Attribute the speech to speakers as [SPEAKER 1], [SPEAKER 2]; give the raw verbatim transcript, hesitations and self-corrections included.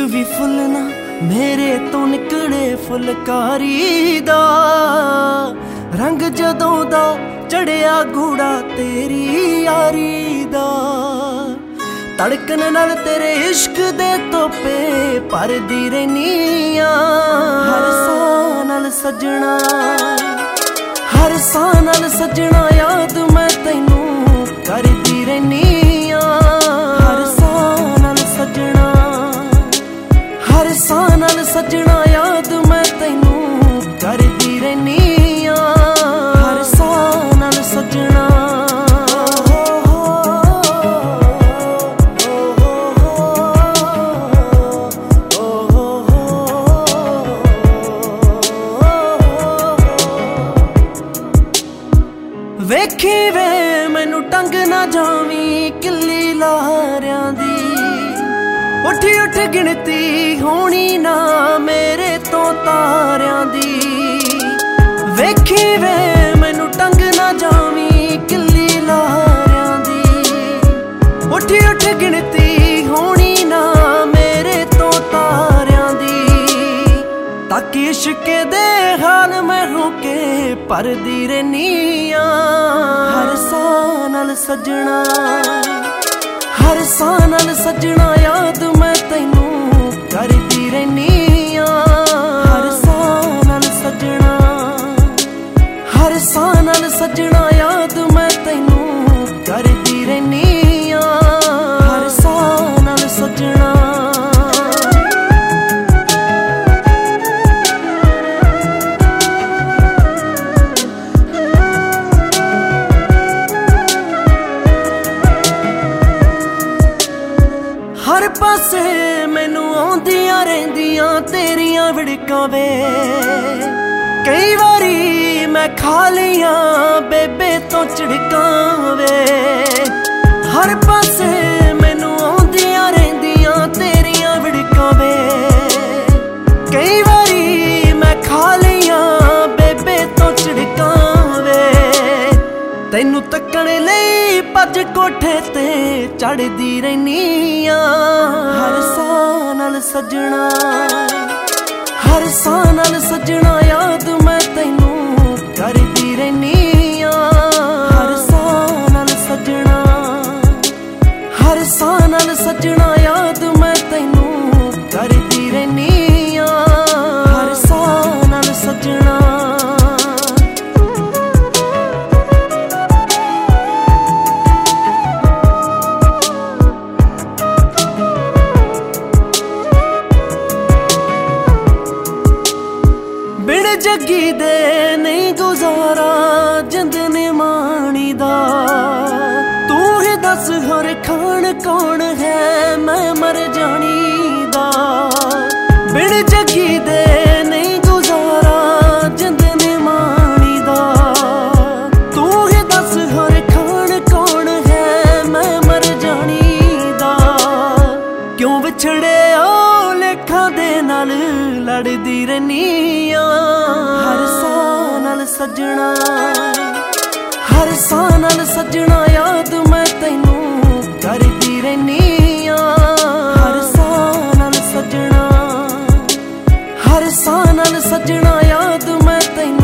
[SPEAKER 1] भी फुल ना मेरे तो निकले फुलकारी दा रंग जदों दा चढ़िया गूड़ा तेरी यारी दा धड़कन नाल तेरे इश्क दे तोपे भरदी रहनी आ हर साह नाल सजना हर साह नाल सजना याद मैं तैनू करदी रहनी आ हर साह नाल सजना हर साह नाल सजना याद मैं तैनू करदी रहनी आ हर साह नाल सजना वेखी वे मैनू टंग ना जावी किल्ली लारियां दी उठ उठ गिनती होनी ना मेरे तो तारियां दी वेखी वे मैनू टंग ना जावी किल्ली लारियां दी उठ उठ गिनती होनी ना मेरे तो तारियां दी ताकि इश्क दे हाल मैं होके भरदी रहनी आ हर साह नाल सजना हर साह नाल सजना याद मैं तैनू करदी रहनी आ हर साह नाल सजना हर साह नाल सजना याद मैं तैनू करदी रहनी आ हर साह नाल सजना हर पासे मैनू आउंदियां रहिंदियां तेरियां विड़कां वे कई वारी मैं खा लियां बेबे तो झिड़कां वे हर पासे मैनू आउंदियां रहिंदियां तेरियां विड़कां वे कई वारी मैं खा लियां बेबे तो झिड़कां वे तैनू तक्कण लई भज कोठे ते चढ़दी रहनी आ हर साह नाल सजना हर साह नाल सजना याद मैं तैनू करदी रहनी आ हर साह नाल सजना हर साह नाल सजना याद मैं तैनू करदी रहनी आ हर साह नाल सजना बिन जगी दे नहीं गुजारा जिंद ने मानी दा तू ही दस होर खान कौन है मैं मर जानी दा बिन जगी दे नहीं गुजारा जिंद ने मानी दा तू ही दस होर खान कौन है मैं मर जानी दा क्यों विछड़े ओ लेखा दे नाल लड़दी रहनी आ हर साह नाल सजना हर साह नाल सजना याद मैं तैनू करदी रहनी आ हर साह नाल सजना हर साह नाल सजना याद मैं तैनू